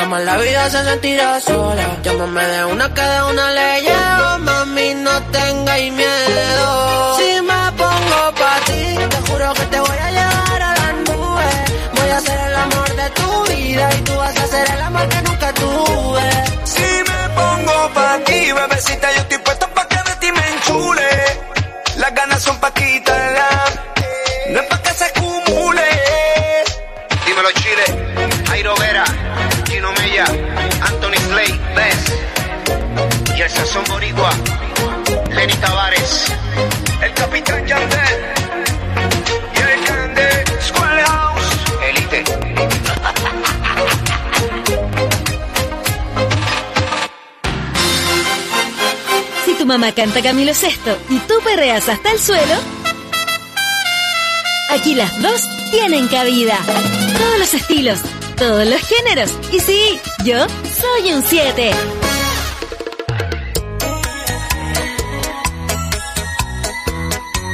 más la vida se sentirá sola. Llámame de una que de una le llevo, mami, no tengáis miedo. Si me pongo pa' ti, te juro que te voy a llevar a las nubes. Voy a ser el amor de tu vida y tú vas a ser el amor que nunca tuve. Si me pongo pa' ti, bebecita, yo estoy puesto pa' que de ti me enchule. Las ganas son pa' quitarla, no es pa' que se acumule. Dímelo Chile, Jairo Vera, Gino Mella, Anthony Slay, Bess y el sazón boricua, Lenny Tavares, El Capitán Yandel y el Grande Schoolhouse Elite. Si tu mamá canta Camilo Sesto y tú perreas hasta el suelo, aquí las dos tienen cabida. Todos los estilos, todos los géneros. Y sí, yo soy un 7.